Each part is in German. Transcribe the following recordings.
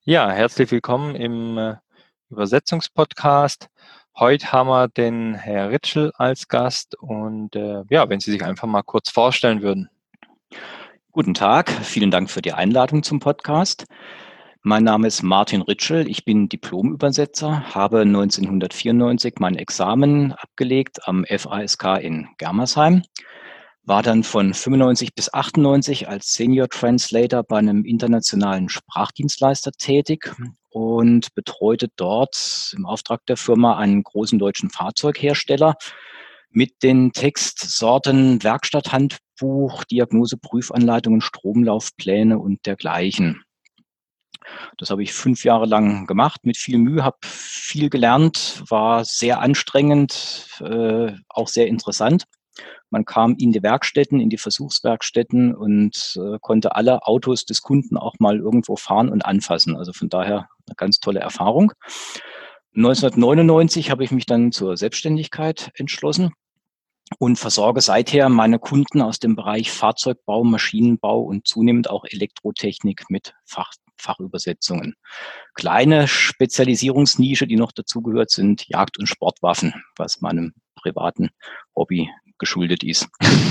Ja, herzlich willkommen im Übersetzungspodcast. Heute haben wir den Herr Ritschl als Gast und ja, wenn Sie sich einfach mal kurz vorstellen würden. Guten Tag, vielen Dank für die Einladung zum Podcast. Mein Name ist Martin Ritschl, ich bin Diplomübersetzer, habe 1994 mein Examen abgelegt am FASK in Germersheim, war dann von 95 bis 98 als Senior Translator bei einem internationalen Sprachdienstleister tätig und betreute dort im Auftrag der Firma einen großen deutschen Fahrzeughersteller mit den Textsorten Werkstatthandbuch, Diagnoseprüfanleitungen, Stromlaufpläne und dergleichen. Das habe ich 5 Jahre lang gemacht, mit viel Mühe, habe viel gelernt, war sehr anstrengend, auch sehr interessant. Man kam in die Werkstätten, in die Versuchswerkstätten und konnte alle Autos des Kunden auch mal irgendwo fahren und anfassen. Also von daher eine ganz tolle Erfahrung. 1999 habe ich mich dann zur Selbstständigkeit entschlossen und versorge seither meine Kunden aus dem Bereich Fahrzeugbau, Maschinenbau und zunehmend auch Elektrotechnik mit Fachübersetzungen. Kleine Spezialisierungsnische, die noch dazugehört, sind Jagd- und Sportwaffen, was meinem privaten Hobby geschuldet ist.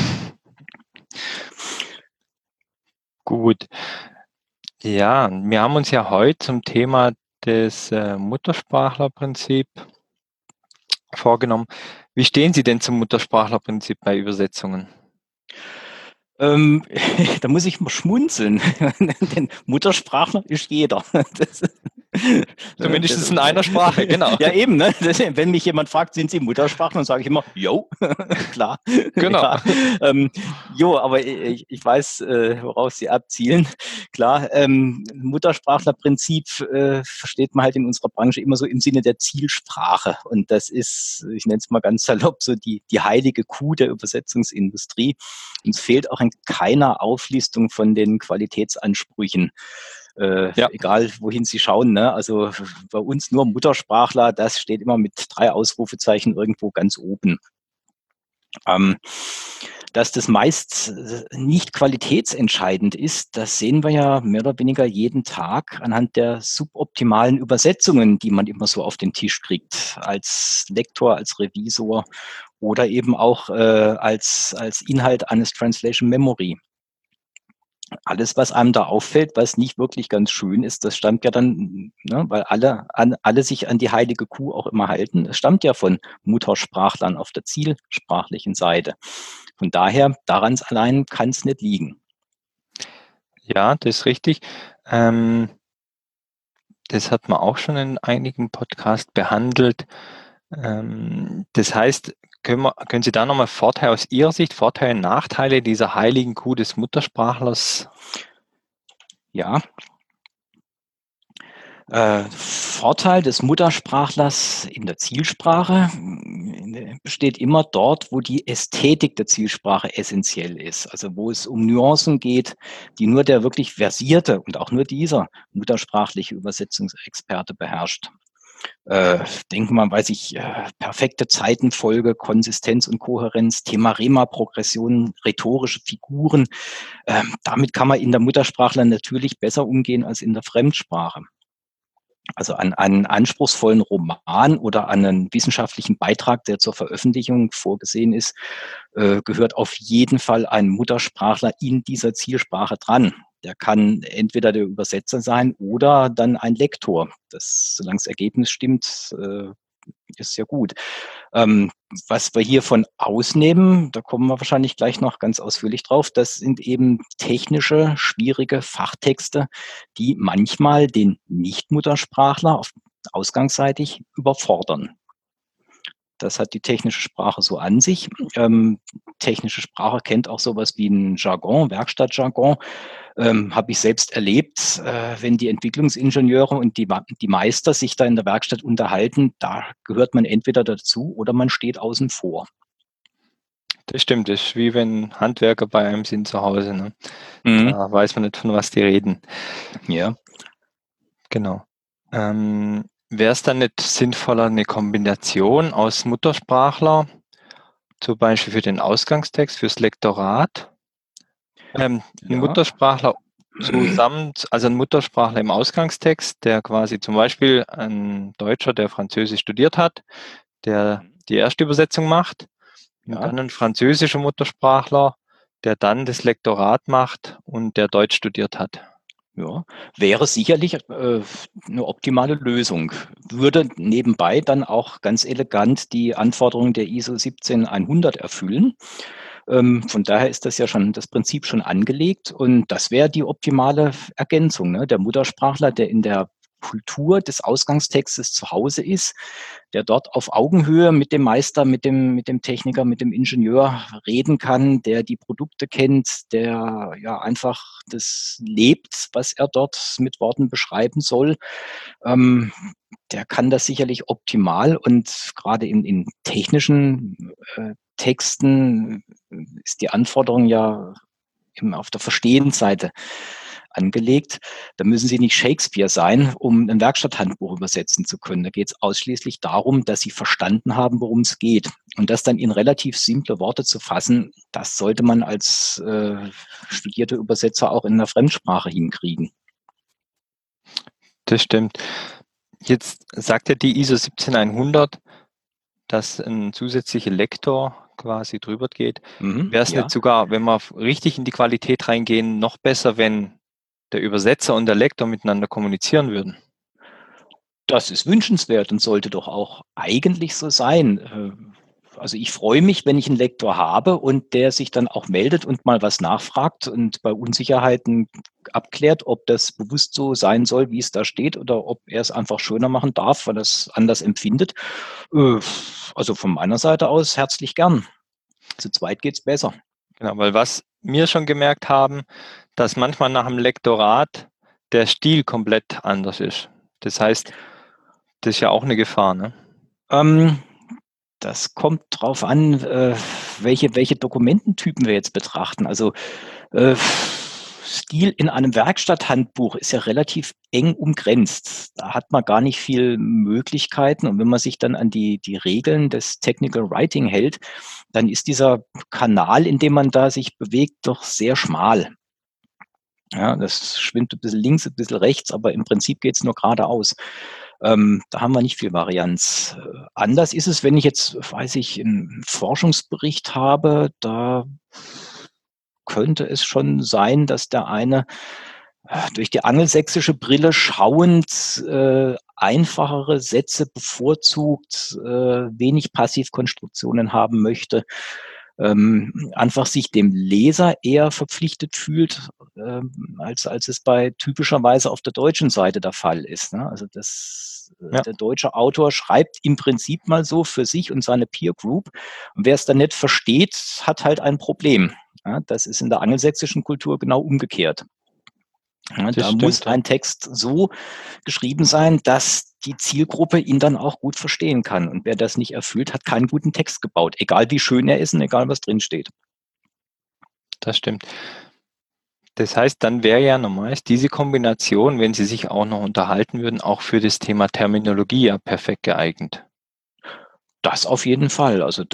Gut. Ja, wir haben uns ja heute zum Thema des Muttersprachlerprinzip vorgenommen. Wie stehen Sie denn zum Muttersprachlerprinzip bei Übersetzungen? Ähm, Da muss ich mal schmunzeln, denn Muttersprachler ist jeder. Zumindest in einer Sprache, genau. Ja, eben, ne? Wenn mich jemand fragt, sind Sie Muttersprachler, dann sage ich immer, jo, klar. Genau. Ja, jo, aber ich weiß, worauf Sie abzielen. Klar, Muttersprachlerprinzip versteht man halt in unserer Branche immer so im Sinne der Zielsprache. Und das ist, ich nenne es mal ganz salopp, so die heilige Kuh der Übersetzungsindustrie. Und es fehlt auch in keiner Auflistung von den Qualitätsansprüchen. Ja. Egal wohin Sie schauen, ne? Also bei uns nur Muttersprachler, das steht immer mit 3 Ausrufezeichen irgendwo ganz oben. Ähm, Dass das meist nicht qualitätsentscheidend ist, das sehen wir ja mehr oder weniger jeden Tag anhand der suboptimalen Übersetzungen, die man immer so auf den Tisch kriegt, als Lektor, als Revisor oder eben auch als Inhalt eines Translation Memory. Alles, was einem da auffällt, was nicht wirklich ganz schön ist, das stammt ja dann, ne, weil alle sich an die heilige Kuh auch immer halten. Es stammt ja von Muttersprachlern auf der zielsprachlichen Seite. Von daher, daran allein kann es nicht liegen. Ja, das ist richtig. Ähm, Das hat man auch schon in einigen Podcasts behandelt. Das heißt, können Sie da nochmal Vorteile aus Ihrer Sicht, Vorteile und Nachteile dieser heiligen Kuh des Muttersprachlers? Ja, Vorteil des Muttersprachlers in der Zielsprache besteht immer dort, wo die Ästhetik der Zielsprache essentiell ist. Also wo es um Nuancen geht, die nur der wirklich versierte und auch nur dieser muttersprachliche Übersetzungsexperte beherrscht. Denken wir, weiß ich, perfekte Zeitenfolge, Konsistenz und Kohärenz, Thema Rema-Progression, rhetorische Figuren. Damit kann man in der Muttersprache natürlich besser umgehen als in der Fremdsprache. Also an einen anspruchsvollen Roman oder an einen wissenschaftlichen Beitrag, der zur Veröffentlichung vorgesehen ist, gehört auf jeden Fall ein Muttersprachler in dieser Zielsprache dran. Der kann entweder der Übersetzer sein oder dann ein Lektor. Das, solange das Ergebnis stimmt, ist ja gut. Ähm, Was wir hiervon ausnehmen, da kommen wir wahrscheinlich gleich noch ganz ausführlich drauf, das sind eben technische, schwierige Fachtexte, die manchmal den Nicht-Muttersprachler ausgangsseitig überfordern. Das hat die technische Sprache so an sich. Technische Sprache kennt auch sowas wie ein Jargon, Werkstattjargon. Habe ich selbst erlebt, wenn die Entwicklungsingenieure und die Meister sich da in der Werkstatt unterhalten, da gehört man entweder dazu oder man steht außen vor. Das stimmt, das ist wie wenn Handwerker bei einem sind zu Hause. Ne? Mhm. Da weiß man nicht, von was die reden. Ja. Genau. Wäre es dann nicht sinnvoller, eine Kombination aus Muttersprachler, zum Beispiel für den Ausgangstext, fürs Lektorat, ein Ja. Muttersprachler zusammen, also ein Muttersprachler im Ausgangstext, der quasi zum Beispiel ein Deutscher, der Französisch studiert hat, der die erste Übersetzung macht, und Ja, dann ein französischer Muttersprachler, der dann das Lektorat macht und der Deutsch studiert hat. ja, wäre sicherlich eine optimale Lösung. Würde nebenbei dann auch ganz elegant die Anforderungen der ISO 17100 erfüllen. Von daher ist das ja schon das Prinzip schon angelegt und das wäre die optimale Ergänzung. Ne? Der Muttersprachler, der in der Kultur des Ausgangstextes zu Hause ist, der dort auf Augenhöhe mit dem Meister, mit dem Techniker, mit dem Ingenieur reden kann, der die Produkte kennt, der ja einfach das lebt, was er dort mit Worten beschreiben soll. Ähm, Der kann das sicherlich optimal und gerade in technischen Texten ist die Anforderung ja auf der Verstehensseite angelegt. Da müssen Sie nicht Shakespeare sein, um ein Werkstatthandbuch übersetzen zu können. Da geht es ausschließlich darum, dass Sie verstanden haben, worum es geht. Und das dann in relativ simple Worte zu fassen, das sollte man als studierter Übersetzer auch in einer Fremdsprache hinkriegen. Das stimmt. Jetzt sagt ja die ISO 17100, dass ein zusätzlicher Lektor quasi drüber geht. Wäre es nicht Ja. sogar, wenn wir richtig in die Qualität reingehen, noch besser, wenn der Übersetzer und der Lektor miteinander kommunizieren würden? Das ist wünschenswert und sollte doch auch eigentlich so sein. Also ich freue mich, wenn ich einen Lektor habe und der sich dann auch meldet und mal was nachfragt und bei Unsicherheiten abklärt, ob das bewusst so sein soll, wie es da steht, oder ob er es einfach schöner machen darf, weil er es anders empfindet. Äh, Also von meiner Seite aus herzlich gern. Zu zweit geht's besser. Genau, weil was wir schon gemerkt haben, dass manchmal nach dem Lektorat der Stil komplett anders ist. Das heißt, das ist ja auch eine Gefahr, ne? Ähm, Das kommt drauf an, welche Dokumententypen wir jetzt betrachten. Also Stil in einem Werkstatthandbuch ist ja relativ eng umgrenzt. Da hat man gar nicht viel Möglichkeiten. Und wenn man sich dann an die Regeln des Technical Writing hält, dann ist dieser Kanal, in dem man da sich bewegt, doch sehr schmal. Ja, das schwimmt ein bisschen links, ein bisschen rechts, aber im Prinzip geht es nur geradeaus. Da haben wir nicht viel Varianz. Anders ist es, wenn ich jetzt, weiß ich, einen Forschungsbericht habe, da könnte es schon sein, dass der eine durch die angelsächsische Brille schauend einfachere Sätze bevorzugt, wenig Passivkonstruktionen haben möchte, einfach sich dem Leser eher verpflichtet fühlt, als es bei typischerweise auf der deutschen Seite der Fall ist. Ne? Also Ja, der deutsche Autor schreibt im Prinzip mal so für sich und seine Peer Group. Und wer es dann nicht versteht, hat halt ein Problem. Ja, das ist in der angelsächsischen Kultur genau umgekehrt. Ja, das da muss stimmt, ja. ein Text so geschrieben sein, dass die Zielgruppe ihn dann auch gut verstehen kann. Und wer das nicht erfüllt, hat keinen guten Text gebaut, egal wie schön er ist und egal was drin steht. Das stimmt. Das heißt, dann wäre ja normal diese Kombination, wenn Sie sich auch noch unterhalten würden, auch für das Thema Terminologie ja perfekt geeignet. Das auf jeden Fall. Also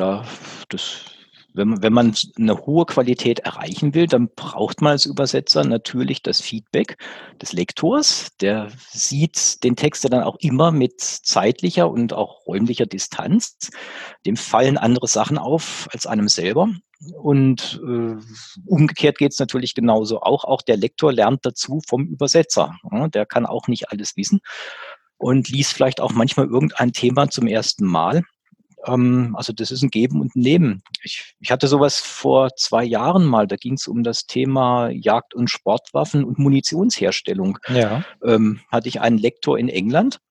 wenn man eine hohe Qualität erreichen will, dann braucht man als Übersetzer natürlich das Feedback des Lektors. Der sieht den Text ja dann auch immer mit zeitlicher und auch räumlicher Distanz. Dem fallen andere Sachen auf als einem selber. Und umgekehrt geht es natürlich genauso auch. Auch der Lektor lernt dazu vom Übersetzer. Ja, der kann auch nicht alles wissen und liest vielleicht auch manchmal irgendein Thema zum ersten Mal. Also das ist ein Geben und ein Nehmen. Ich hatte sowas vor 2 Jahren mal, da ging es um das Thema Jagd- und Sportwaffen und Munitionsherstellung. Ja, Hatte ich einen Lektor in England,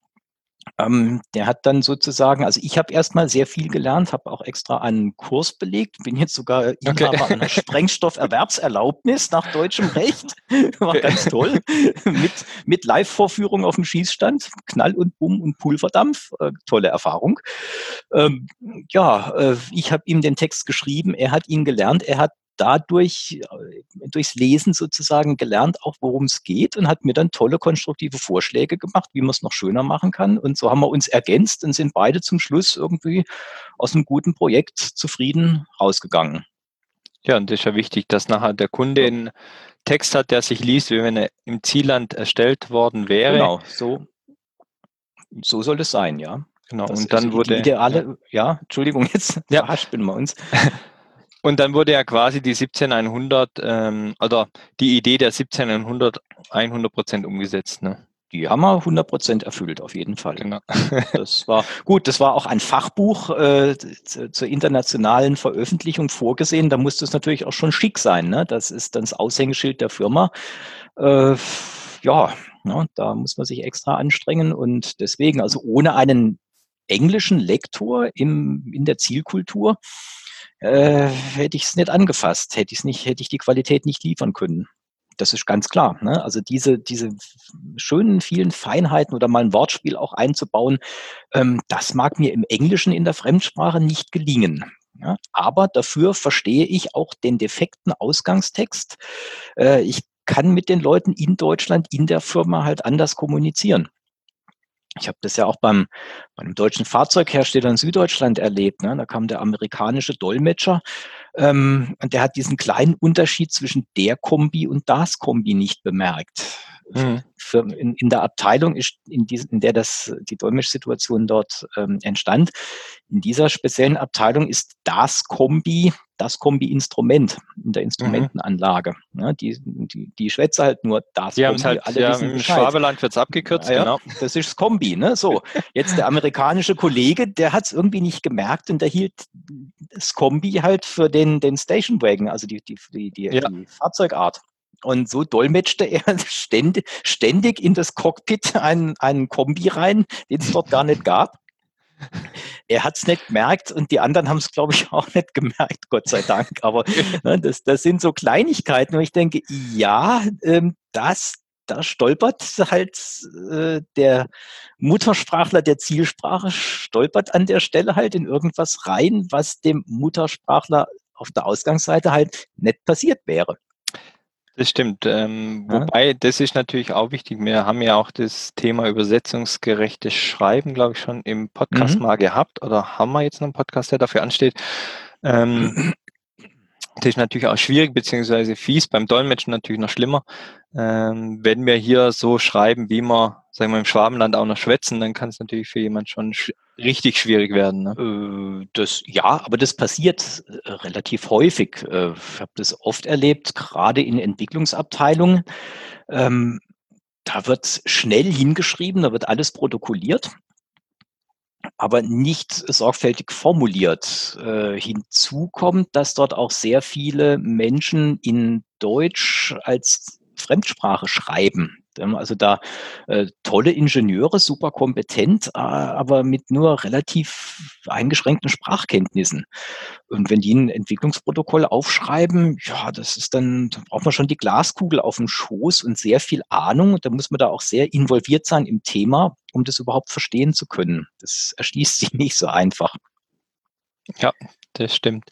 der hat dann sozusagen, also ich habe erstmal sehr viel gelernt, habe auch extra einen Kurs belegt, bin jetzt sogar okay. Inhaber einer Sprengstofferwerbserlaubnis nach deutschem Recht. War ganz toll. Mit Live-Vorführung auf dem Schießstand, Knall und Bumm und Pulverdampf. Tolle Erfahrung. Ähm, ich habe ihm den Text geschrieben, er hat ihn gelernt, er hat dadurch durchs Lesen sozusagen gelernt, auch worum es geht und hat mir dann tolle konstruktive Vorschläge gemacht, wie man es noch schöner machen kann. Und so haben wir uns ergänzt und sind beide zum Schluss irgendwie aus einem guten Projekt zufrieden rausgegangen. Ja, und das ist ja wichtig, dass nachher der Kunde einen Text hat, der sich liest, wie wenn er im Zielland erstellt worden wäre. Genau, so soll es sein, ja. Genau, Das und ist dann die wurde, ideale, ja, Entschuldigung, jetzt ja, verhaspeln wir uns. und dann wurde ja quasi die 17100, oder die Idee der 17100 100% umgesetzt, ne? Die haben wir 100% erfüllt, auf jeden Fall. Genau. Das war gut, das war auch ein Fachbuch zur internationalen Veröffentlichung vorgesehen. Da musste es natürlich auch schon schick sein. Ne? Das ist dann das Aushängeschild der Firma. Ja, da muss man sich extra anstrengen und deswegen, also ohne einen englischen Lektor in der Zielkultur, hätte ich es nicht angefasst, hätte ich die Qualität nicht liefern können. Das ist ganz klar. Ne? Also diese schönen, vielen Feinheiten oder mal ein Wortspiel auch einzubauen, das mag mir im Englischen in der Fremdsprache nicht gelingen. Ja? Aber dafür verstehe ich auch den defekten Ausgangstext. Ich kann mit den Leuten in Deutschland, in der Firma halt anders kommunizieren. Ich habe das ja auch bei einem deutschen Fahrzeughersteller in Süddeutschland erlebt. Ne? Da kam der amerikanische Dolmetscher und der hat diesen kleinen Unterschied zwischen der Kombi und das Kombi nicht bemerkt. Mhm. In der Abteilung, in der die Dolmetschsituation dort entstand, in dieser speziellen Abteilung ist das Kombi-Instrument in der Mhm. Instrumentenanlage. Ja, die schwätze halt nur das Die haben es Kombi, halt, alle ja, wissen im Bescheid. Schwabeland wird es abgekürzt, Ja, genau. das ist das Kombi, ne? So, jetzt der amerikanische Kollege, der hat es irgendwie nicht gemerkt und der hielt das Kombi halt für den Station Wagon, also Ja, die Fahrzeugart. Und so dolmetschte er ständig in das Cockpit einen Kombi rein, den es dort gar nicht gab. Er hat es nicht gemerkt und die anderen haben es, glaube ich, auch nicht gemerkt, Gott sei Dank. Aber ne, das sind so Kleinigkeiten, wo ich denke, ja, da stolpert halt der Muttersprachler der Zielsprache, stolpert an der Stelle halt in irgendwas rein, was dem Muttersprachler auf der Ausgangsseite halt nicht passiert wäre. das stimmt. Ja? Wobei, das ist natürlich auch wichtig. Wir haben ja auch das Thema übersetzungsgerechtes Schreiben, glaube ich, schon im Podcast Mhm. mal gehabt. Oder haben wir jetzt noch einen Podcast, der dafür ansteht? Ähm, Das ist natürlich auch schwierig, beziehungsweise fies, beim Dolmetschen natürlich noch schlimmer. Wenn wir hier so schreiben, wie wir, sagen wir, im Schwabenland auch noch schwätzen, dann kann es natürlich für jemand schon richtig schwierig werden. Ne? Aber das passiert relativ häufig. Ich habe das oft erlebt, gerade in Entwicklungsabteilungen. Ähm, Da wird schnell hingeschrieben, da wird alles protokolliert, aber nicht sorgfältig formuliert. Hinzu kommt, dass dort auch sehr viele Menschen in Deutsch als Fremdsprache schreiben. Also da tolle Ingenieure, super kompetent, aber mit nur relativ eingeschränkten Sprachkenntnissen. Und wenn die ein Entwicklungsprotokoll aufschreiben, ja, da braucht man schon die Glaskugel auf dem Schoß und sehr viel Ahnung. Da muss man da auch sehr involviert sein im Thema, um das überhaupt verstehen zu können. Das erschließt sich nicht so einfach. Ja, das stimmt.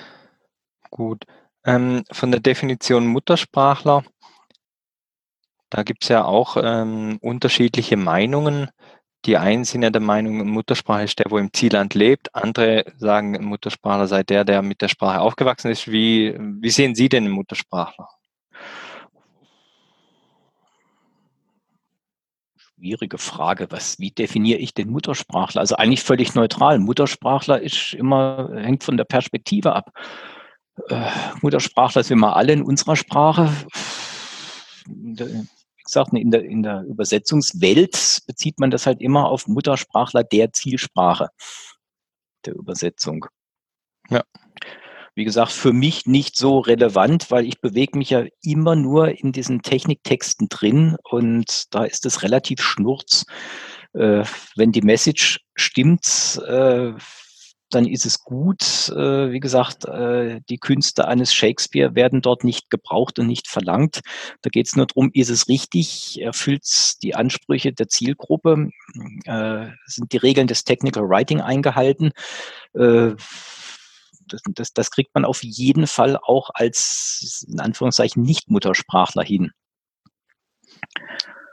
Gut. Von der Definition Muttersprachler, da gibt es ja auch unterschiedliche Meinungen. Die einen sind ja der Meinung, Muttersprache ist der, wo im Zielland lebt. Andere sagen, Muttersprachler sei der, der mit der Sprache aufgewachsen ist. Wie sehen Sie denn den Muttersprachler? Schwierige Frage. Wie definiere ich den Muttersprachler? Also eigentlich völlig neutral. Muttersprachler hängt von der Perspektive ab. Äh, Muttersprachler sind wir alle in unserer Sprache. Wie gesagt, in der Übersetzungswelt bezieht man das halt immer auf Muttersprachler der Zielsprache der Übersetzung. Ja. Wie gesagt, für mich nicht so relevant, weil ich bewege mich ja immer nur in diesen Techniktexten drin und da ist es relativ schnurz. Wenn die Message stimmt, dann ist es gut. Wie gesagt, die Künste eines Shakespeare werden dort nicht gebraucht und nicht verlangt. Da geht es nur darum, ist es richtig, erfüllt es die Ansprüche der Zielgruppe, sind die Regeln des Technical Writing eingehalten. Das kriegt man auf jeden Fall auch als, in Anführungszeichen, Nicht-Muttersprachler hin.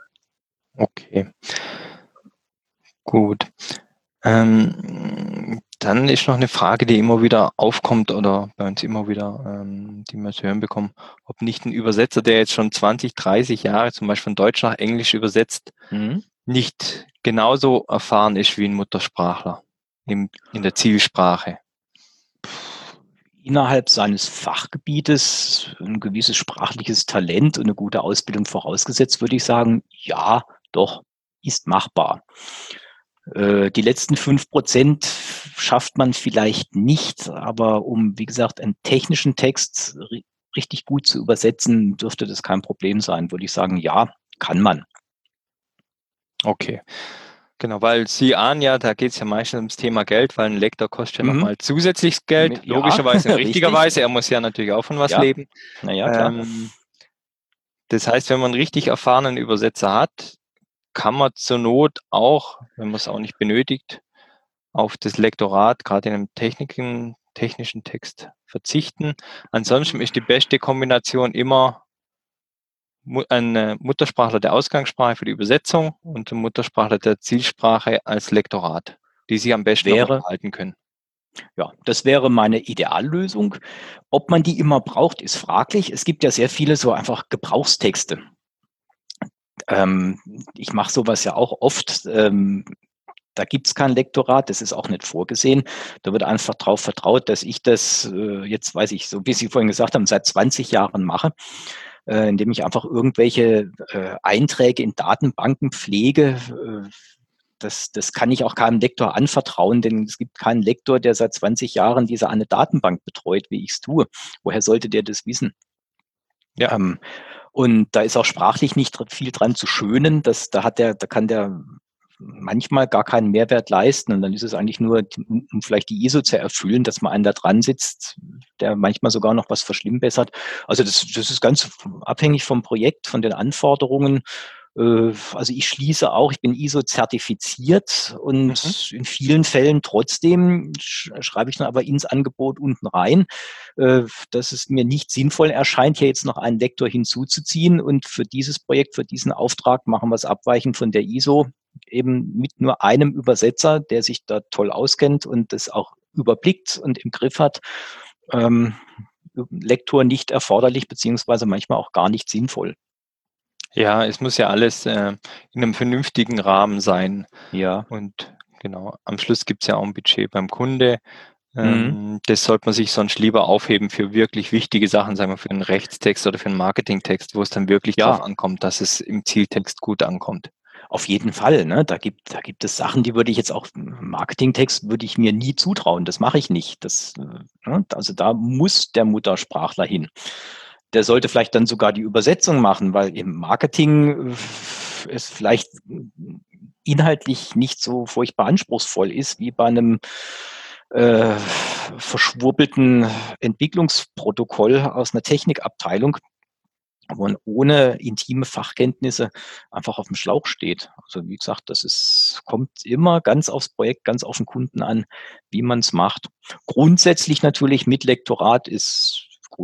Okay, gut. dann ist noch eine Frage, die immer wieder aufkommt oder bei uns immer wieder, die wir zu hören bekommen, ob nicht ein Übersetzer, der jetzt schon 20, 30 Jahre zum Beispiel von Deutsch nach Englisch übersetzt, nicht genauso erfahren ist wie ein Muttersprachler in der Zielsprache. Innerhalb seines Fachgebietes ein gewisses sprachliches Talent und eine gute Ausbildung vorausgesetzt, würde ich sagen, ja, doch, ist machbar. Die letzten 5% schafft man vielleicht nicht, aber um, wie gesagt, einen technischen Text richtig gut zu übersetzen, dürfte das kein Problem sein, würde ich sagen, ja, kann man. Okay. Genau, weil Sie ahnen ja, da geht es ja meistens ums Thema Geld, weil ein Lektor kostet ja nochmal zusätzliches Geld, Ja, logischerweise und richtig. richtigerweise. Er muss ja natürlich auch von was Ja. leben. Naja, klar. Das heißt, wenn man einen richtig erfahrenen Übersetzer hat, kann man zur Not auch, wenn man es auch nicht benötigt, auf das Lektorat, gerade in einem technischen Text, verzichten. Ansonsten ist die beste Kombination immer ein Muttersprachler der Ausgangssprache für die Übersetzung und ein Muttersprachler der Zielsprache als Lektorat, die sich am besten auch unterhalten können. Ja, das wäre meine Ideallösung. Ob man die immer braucht, ist fraglich. Es gibt ja sehr viele so einfach Gebrauchstexte. Ich mache sowas ja auch oft. Da gibt es kein Lektorat, das ist auch nicht vorgesehen. Da wird einfach darauf vertraut, dass ich das jetzt, weiß ich, so wie Sie vorhin gesagt haben, seit 20 Jahren mache, indem ich einfach irgendwelche Einträge in Datenbanken pflege. Das kann ich auch keinem Lektor anvertrauen, denn es gibt keinen Lektor, der seit 20 Jahren diese eine Datenbank betreut, wie ich es tue. Woher sollte der das wissen? Ja. Und da ist auch sprachlich nicht viel dran zu schönen. Da kann der manchmal gar keinen Mehrwert leisten. Und dann ist es eigentlich nur, um vielleicht die ISO zu erfüllen, dass man einen da dran sitzt, der manchmal sogar noch was verschlimmbessert. Also das ist ganz abhängig vom Projekt, von den Anforderungen. Also ich schließe auch, ich bin ISO-zertifiziert und in vielen Fällen trotzdem schreibe ich dann aber ins Angebot unten rein, dass es mir nicht sinnvoll erscheint, hier jetzt noch einen Lektor hinzuzuziehen und für dieses Projekt, für diesen Auftrag machen wir es abweichend von der ISO, eben mit nur einem Übersetzer, der sich da toll auskennt und das auch überblickt und im Griff hat. Lektor nicht erforderlich, beziehungsweise manchmal auch gar nicht sinnvoll. Ja, es muss ja alles in einem vernünftigen Rahmen sein. Ja. Und genau, am Schluss gibt es ja auch ein Budget beim Kunde. Das sollte man sich sonst lieber aufheben für wirklich wichtige Sachen, sagen wir für einen Rechtstext oder für einen Marketingtext, wo es dann wirklich drauf ankommt, dass es im Zieltext gut ankommt. Auf jeden Fall, ne? Da gibt es Sachen, die würde ich jetzt auch, Marketingtext würde ich mir nie zutrauen. Das mache ich nicht. Also da muss der Muttersprachler hin. Der sollte vielleicht dann sogar die Übersetzung machen, weil im Marketing es vielleicht inhaltlich nicht so furchtbar anspruchsvoll ist wie bei einem verschwurbelten Entwicklungsprotokoll aus einer Technikabteilung, wo man ohne intime Fachkenntnisse einfach auf dem Schlauch steht. Also wie gesagt, kommt immer ganz aufs Projekt, ganz auf den Kunden an, wie man es macht. Grundsätzlich natürlich mit Lektorat ist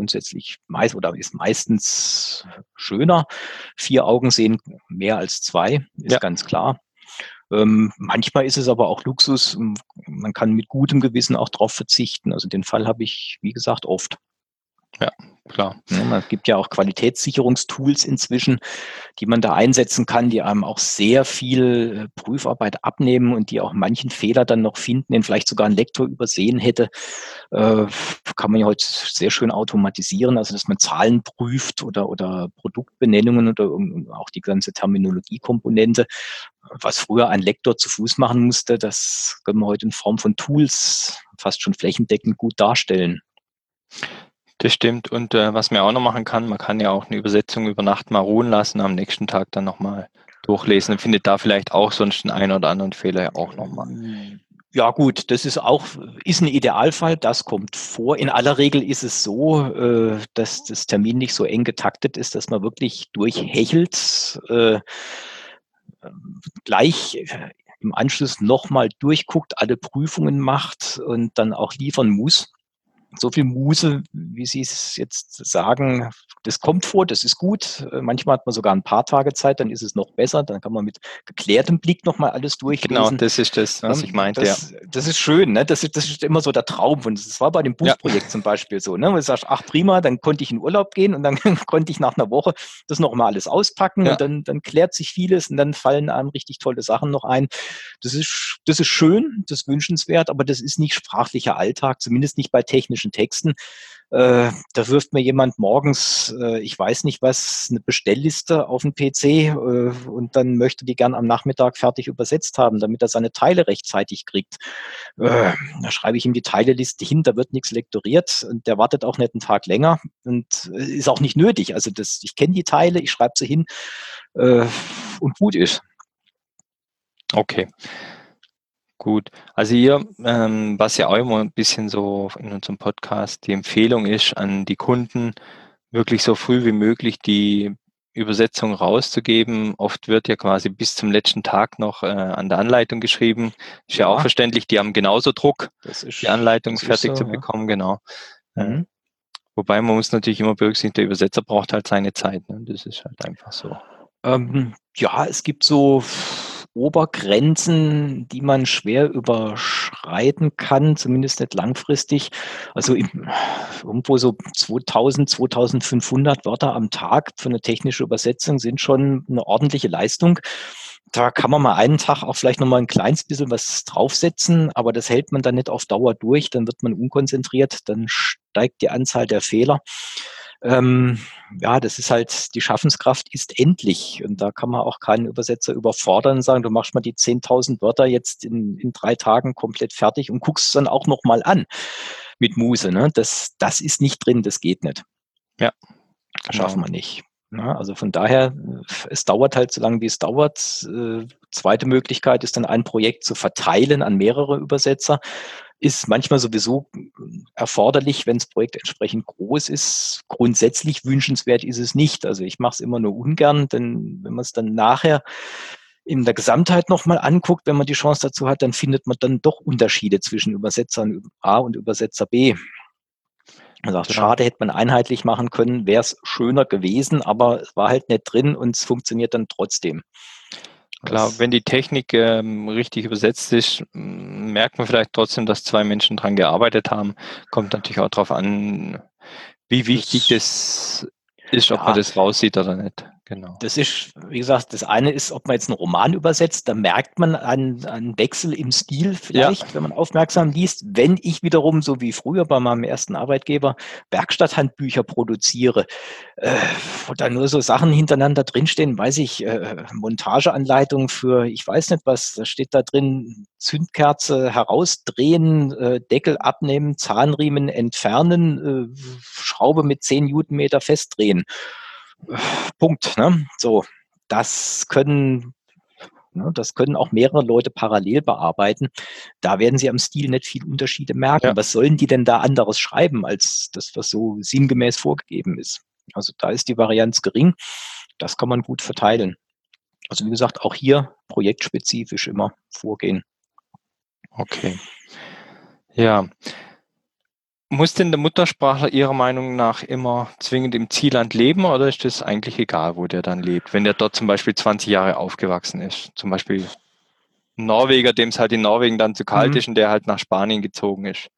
meistens schöner. 4 Augen sehen mehr als 2, ist ganz klar. Manchmal ist es aber auch Luxus. Man kann mit gutem Gewissen auch darauf verzichten. Also den Fall habe ich, wie gesagt, oft. Ja, klar. Es gibt ja auch Qualitätssicherungstools inzwischen, die man da einsetzen kann, die einem auch sehr viel Prüfarbeit abnehmen und die auch manchen Fehler dann noch finden, den vielleicht sogar ein Lektor übersehen hätte. Kann man ja heute sehr schön automatisieren, also dass man Zahlen prüft oder Produktbenennungen oder auch die ganze Terminologiekomponente. Was früher ein Lektor zu Fuß machen musste, das können wir heute in Form von Tools fast schon flächendeckend gut darstellen. Das stimmt. Und was man auch noch machen kann, man kann ja auch eine Übersetzung über Nacht mal ruhen lassen, am nächsten Tag dann nochmal durchlesen und findet da vielleicht auch sonst einen oder anderen Fehler auch nochmal. Ja gut, das ist ein Idealfall, das kommt vor. In aller Regel ist es so, dass das Termin nicht so eng getaktet ist, dass man wirklich durchhechelt, gleich im Anschluss nochmal durchguckt, alle Prüfungen macht und dann auch liefern muss. so viel Muße, wie Sie es jetzt sagen, das kommt vor, das ist gut. Manchmal hat man sogar ein paar Tage Zeit, dann ist es noch besser. Dann kann man mit geklärtem Blick nochmal alles Genau, durchlesen. das ist das, was Ne? ich meinte, ja. Das ist schön, ne? Das ist immer so der Traum. Und das war bei dem Ja, Buchprojekt zum Beispiel so, ne? Wo du sagst, ach prima, dann konnte ich in Urlaub gehen und dann konnte ich nach einer Woche das nochmal alles auspacken ja, und dann klärt sich vieles und dann fallen einem richtig tolle Sachen noch ein. Das ist schön, das ist wünschenswert, aber das ist nicht sprachlicher Alltag, zumindest nicht bei technischen Texten. Da wirft mir jemand morgens, ich weiß nicht was, eine Bestellliste auf den PC und dann möchte die gern am Nachmittag fertig übersetzt haben, damit er seine Teile rechtzeitig kriegt. Da schreibe ich ihm die Teileliste hin, da wird nichts lektoriert und der wartet auch nicht einen Tag länger und ist auch nicht nötig. Also ich kenne die Teile, ich schreibe sie hin äh, und gut ist. okay, gut. Also hier, was ja auch immer ein bisschen so in unserem Podcast die Empfehlung ist an die Kunden, wirklich so früh wie möglich die Übersetzung rauszugeben. Oft wird ja quasi bis zum letzten Tag noch an der Anleitung geschrieben. Ist ja auch Ja, verständlich, die haben genauso Druck, die Anleitung das ist fertig so, zu ja. bekommen, genau. Äh, Mhm. Wobei man muss natürlich immer berücksichtigen, der Übersetzer braucht halt seine Zeit. Ne? Das ist halt einfach so. Ja, es gibt so Obergrenzen, die man schwer überschreiten kann, zumindest nicht langfristig. Also irgendwo so 2000, 2500 Wörter am Tag für eine technische Übersetzung sind schon eine ordentliche Leistung. Da kann man mal einen Tag auch vielleicht noch mal ein kleines bisschen was draufsetzen, aber das hält man dann nicht auf Dauer durch, dann wird man unkonzentriert, dann steigt die Anzahl der Fehler. Ähm, ja, das ist halt, die Schaffenskraft ist endlich. Und da kann man auch keinen Übersetzer überfordern und sagen, du machst mal die 10.000 Wörter jetzt in 3 Tagen komplett fertig und guckst es dann auch nochmal an mit Muse. Ne? Das ist nicht drin, das geht nicht. Ja, Schaffen genau. wir nicht. Ja, also von daher, es dauert halt so lange, wie es dauert. Zweite Möglichkeit ist dann ein Projekt zu verteilen an mehrere Übersetzer. Ist manchmal sowieso erforderlich, wenn das Projekt entsprechend groß ist. Grundsätzlich wünschenswert ist es nicht. Also ich mache es immer nur ungern, denn wenn man es dann nachher in der Gesamtheit nochmal anguckt, wenn man die Chance dazu hat, dann findet man dann doch Unterschiede zwischen Übersetzern A und Übersetzer B. Er sagt, Klar. schade, hätte man einheitlich machen können, wäre es schöner gewesen, aber es war halt nicht drin und es funktioniert dann trotzdem. Klar, Das, wenn die Technik richtig übersetzt ist, merkt man vielleicht trotzdem, dass zwei Menschen dran gearbeitet haben. Kommt natürlich auch darauf an, wie wichtig das, das ist, ob man ja, das raussieht oder nicht. Genau. das ist, wie gesagt, das eine ist, ob man jetzt einen Roman übersetzt, da merkt man einen Wechsel im Stil Ja, vielleicht, wenn man aufmerksam liest. Wenn ich wiederum, so wie früher bei meinem ersten Arbeitgeber, Werkstatthandbücher produziere, wo da nur so Sachen hintereinander drinstehen, weiß ich, Montageanleitung für, ich weiß nicht was, da steht da drin, Zündkerze herausdrehen, Deckel abnehmen, Zahnriemen entfernen, Schraube mit 10 Newtonmeter festdrehen. Punkt. Ne? So, das können, das können auch mehrere Leute parallel bearbeiten. Da werden Sie am Stil nicht viel Unterschiede ja, merken. Was sollen die denn da anderes schreiben, als das, was so sinngemäß vorgegeben ist? Also da ist die Varianz gering. Das kann man gut verteilen. Also wie gesagt, auch hier projektspezifisch immer vorgehen. okay. Ja. Muss denn der Muttersprachler Ihrer Meinung nach immer zwingend im Zielland leben oder ist das eigentlich egal, wo der dann lebt? Wenn der dort zum Beispiel 20 Jahre aufgewachsen ist, zum Beispiel ein Norweger, dem es halt in Norwegen dann zu kalt Mhm. ist und der halt nach Spanien gezogen ist.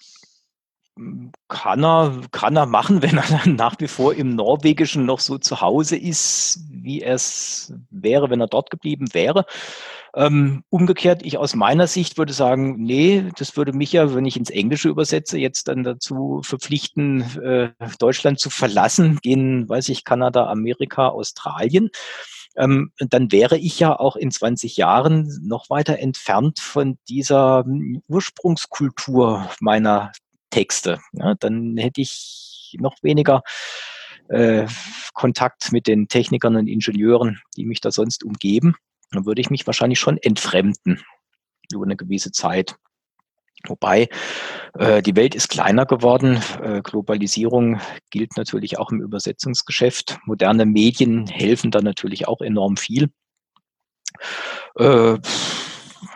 Kann er machen, wenn er dann nach wie vor im Norwegischen noch so zu Hause ist, wie er es wäre, wenn er dort geblieben wäre. Umgekehrt, ich aus meiner Sicht würde sagen, nee, das würde mich ja, wenn ich ins Englische übersetze, jetzt dann dazu verpflichten, Deutschland zu verlassen, gehen, weiß ich, Kanada, Amerika, Australien. Dann wäre ich ja auch in 20 Jahren noch weiter entfernt von dieser Ursprungskultur meiner Texte. Ja, dann hätte ich noch weniger äh, Kontakt mit den Technikern und Ingenieuren, die mich da sonst umgeben. Dann würde ich mich wahrscheinlich schon entfremden über eine gewisse Zeit. Wobei die Welt ist kleiner geworden. Globalisierung gilt natürlich auch im Übersetzungsgeschäft. Moderne Medien helfen da natürlich auch enorm viel. Äh,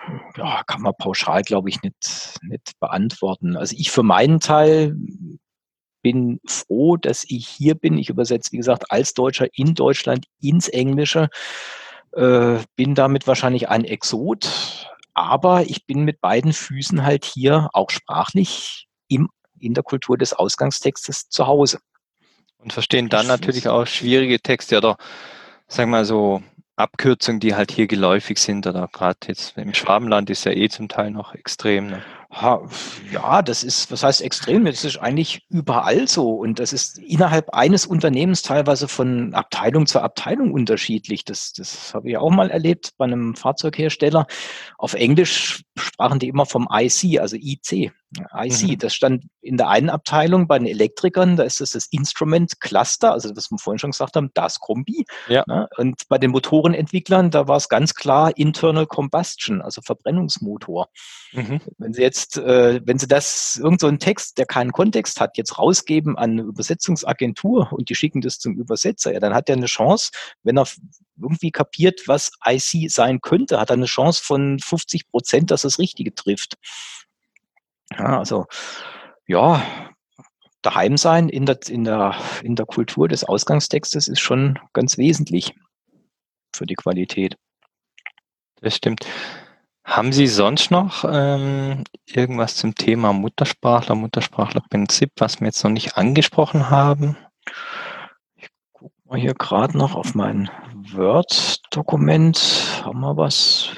Ja, kann man pauschal, glaube ich, nicht beantworten. Also ich für meinen Teil bin froh, dass ich hier bin. Ich übersetze, wie gesagt, als Deutscher in Deutschland ins Englische. Bin damit wahrscheinlich ein Exot, aber ich bin mit beiden Füßen halt hier auch sprachlich in der Kultur des Ausgangstextes zu Hause. Und verstehen dann natürlich auch schwierige Texte oder, sagen wir mal so, Abkürzungen, die halt hier geläufig sind oder gerade jetzt im Schwabenland ist ja zum Teil noch extrem. Ne? Ja, das ist, was heißt extrem? Das ist eigentlich überall so. Und das ist innerhalb eines Unternehmens teilweise von Abteilung zu Abteilung unterschiedlich. Das habe ich auch mal erlebt bei einem Fahrzeughersteller. Auf Englisch sprachen die immer vom IC, also IC. IC, das stand in der einen Abteilung bei den Elektrikern, da ist das Instrument Cluster, also was wir vorhin schon gesagt haben, das Kombi. Ja. Ne? Und bei den Motorenentwicklern, da war es ganz klar Internal Combustion, also Verbrennungsmotor. Wenn Sie jetzt, wenn Sie das, irgend so einen Text, der keinen Kontext hat, jetzt rausgeben an eine Übersetzungsagentur und die schicken das zum Übersetzer, ja, dann hat er eine Chance, wenn er irgendwie kapiert, was IC sein könnte, hat er eine Chance von 50%, dass das Richtige trifft. Ja, also, ja, daheim sein in der Kultur des Ausgangstextes ist schon ganz wesentlich für die Qualität. Das stimmt. Haben Sie sonst noch irgendwas zum Thema Muttersprachlerprinzip, was wir jetzt noch nicht angesprochen haben? Ich gucke mal hier gerade noch auf mein Word-Dokument. Haben wir was?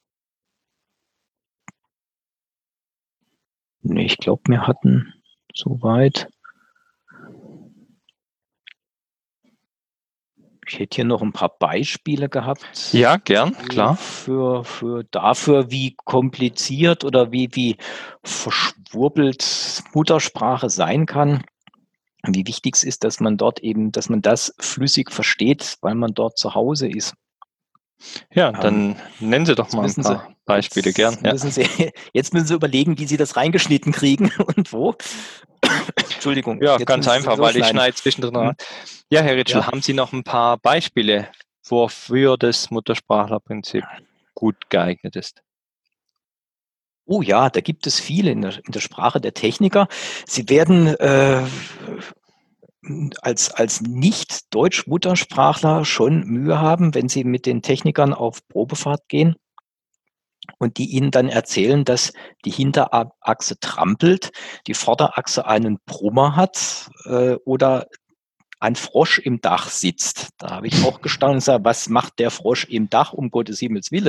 Nee, ich glaube, wir hatten soweit. Ich hätte hier noch ein paar Beispiele gehabt. Ja, gern, klar. Für dafür, wie kompliziert oder wie verschwurbelt Muttersprache sein kann. Wie wichtig es ist, dass man das flüssig versteht, weil man dort zu Hause ist. Ja, dann nennen Sie doch mal ein paar Beispiele, gern. Ja. Jetzt müssen Sie überlegen, wie Sie das reingeschnitten kriegen und wo. Entschuldigung. Ja, ganz einfach, weil ich schneide zwischendrin. Ja, Herr Ritschl, haben Sie noch ein paar Beispiele, wofür das Muttersprachlerprinzip gut geeignet ist? Oh ja, da gibt es viele in der Sprache der Techniker. Sie werden als Nicht-Deutsch-Muttersprachler schon Mühe haben, wenn Sie mit den Technikern auf Probefahrt gehen und die Ihnen dann erzählen, dass die Hinterachse trampelt, die Vorderachse einen Brummer hat oder ein Frosch im Dach sitzt. Da habe ich auch gestaunt und gesagt, was macht der Frosch im Dach, um Gottes Himmels Willen?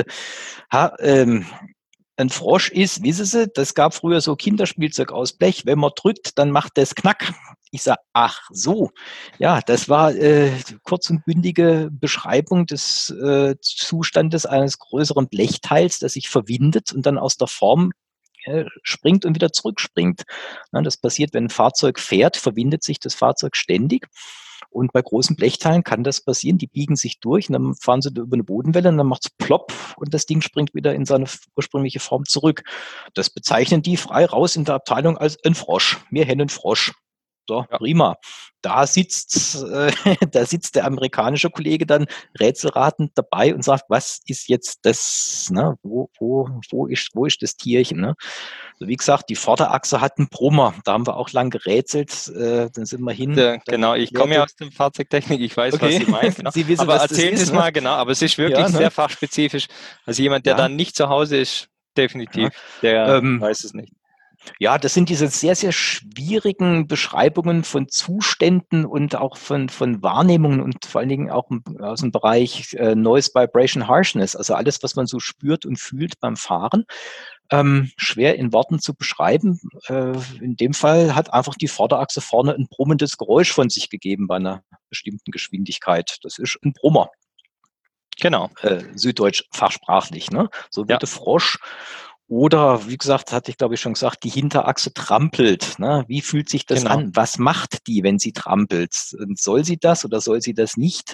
Ein Frosch ist, wissen Sie, das gab früher so Kinderspielzeug aus Blech. Wenn man drückt, dann macht das Knack. Ich sage, ach so. Ja, das war kurz und bündige Beschreibung des Zustandes eines größeren Blechteils, das sich verwindet und dann aus der Form springt und wieder zurückspringt. Das passiert, wenn ein Fahrzeug fährt, verwindet sich das Fahrzeug ständig. Und bei großen Blechteilen kann das passieren, die biegen sich durch und dann fahren sie über eine Bodenwelle und dann macht es plopp und das Ding springt wieder in seine ursprüngliche Form zurück. Das bezeichnen die frei raus in der Abteilung als ein Frosch. Wir haben einen Frosch. So, ja. Prima. Da sitzt der amerikanische Kollege dann rätselratend dabei und sagt, was ist jetzt das? Ne? Wo ist das Tierchen? Ne? Also wie gesagt, die Vorderachse hat einen Brummer. Da haben wir auch lang gerätselt. Dann sind wir hin. Genau, ich komme ja aus der Fahrzeugtechnik. Ich weiß, was Sie meinen. Genau. Sie wissen, aber was erzählen Sie es mal genau. Aber es ist wirklich sehr fachspezifisch. Also jemand, der dann nicht zu Hause ist, definitiv, der weiß es nicht. Ja, das sind diese sehr, sehr schwierigen Beschreibungen von Zuständen und auch von Wahrnehmungen und vor allen Dingen auch aus dem Bereich Noise, Vibration, Harshness, also alles, was man so spürt und fühlt beim Fahren. Schwer in Worten zu beschreiben. In dem Fall hat einfach die Vorderachse vorne ein brummendes Geräusch von sich gegeben bei einer bestimmten Geschwindigkeit. Das ist ein Brummer. Genau. Süddeutsch fachsprachlich. Ne? So würde Frosch. Oder, wie gesagt, hatte ich glaube ich schon gesagt, die Hinterachse trampelt. Ne? Wie fühlt sich das an? Was macht die, wenn sie trampelt? Soll sie das oder soll sie das nicht?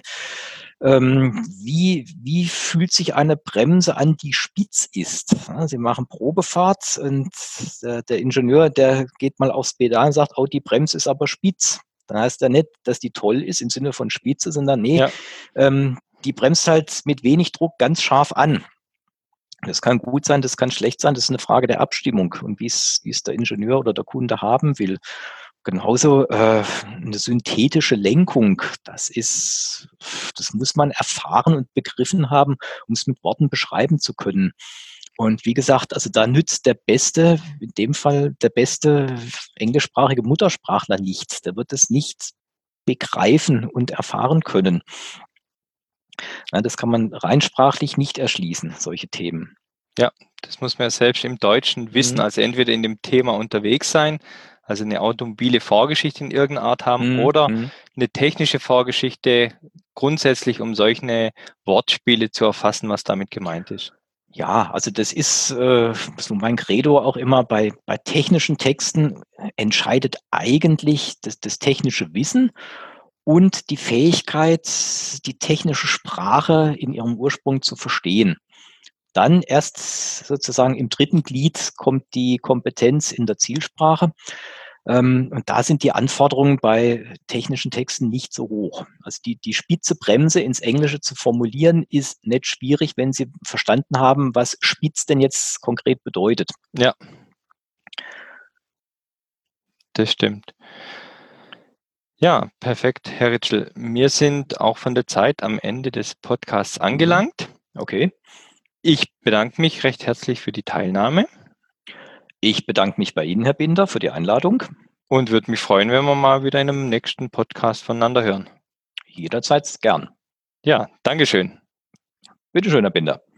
Wie fühlt sich eine Bremse an, die spitz ist? Ja, Sie machen Probefahrt und der Ingenieur, der geht mal aufs Pedal und sagt, oh, die Bremse ist aber spitz. Dann heißt ja nicht, dass die toll ist im Sinne von Spitze, sondern nee, die bremst halt mit wenig Druck ganz scharf an. Das kann gut sein, das kann schlecht sein. Das ist eine Frage der Abstimmung und wie es der Ingenieur oder der Kunde haben will. Genauso eine synthetische Lenkung, das muss man erfahren und begriffen haben, um es mit Worten beschreiben zu können. Und wie gesagt, also da nützt in dem Fall der beste englischsprachige Muttersprachler nichts. Der wird es nicht begreifen und erfahren können. Ja, das kann man rein sprachlich nicht erschließen, solche Themen. Ja, das muss man ja selbst im Deutschen wissen, also entweder in dem Thema unterwegs sein, also eine automobile Vorgeschichte in irgendeiner Art haben oder eine technische Vorgeschichte grundsätzlich, um solche Wortspiele zu erfassen, was damit gemeint ist. Ja, also das ist so mein Credo auch immer bei technischen Texten entscheidet eigentlich das technische Wissen und die Fähigkeit, die technische Sprache in ihrem Ursprung zu verstehen. Dann erst sozusagen im dritten Glied kommt die Kompetenz in der Zielsprache. Und da sind die Anforderungen bei technischen Texten nicht so hoch. Also die spitze Bremse ins Englische zu formulieren, ist nicht schwierig, wenn Sie verstanden haben, was spitz denn jetzt konkret bedeutet. Ja, das stimmt. Ja, perfekt, Herr Ritschl. Wir sind auch von der Zeit am Ende des Podcasts angelangt. Okay. Ich bedanke mich recht herzlich für die Teilnahme. Ich bedanke mich bei Ihnen, Herr Binder, für die Einladung. Und würde mich freuen, wenn wir mal wieder in einem nächsten Podcast voneinander hören. Jederzeit gern. Ja, Dankeschön. Bitte schön, Herr Binder.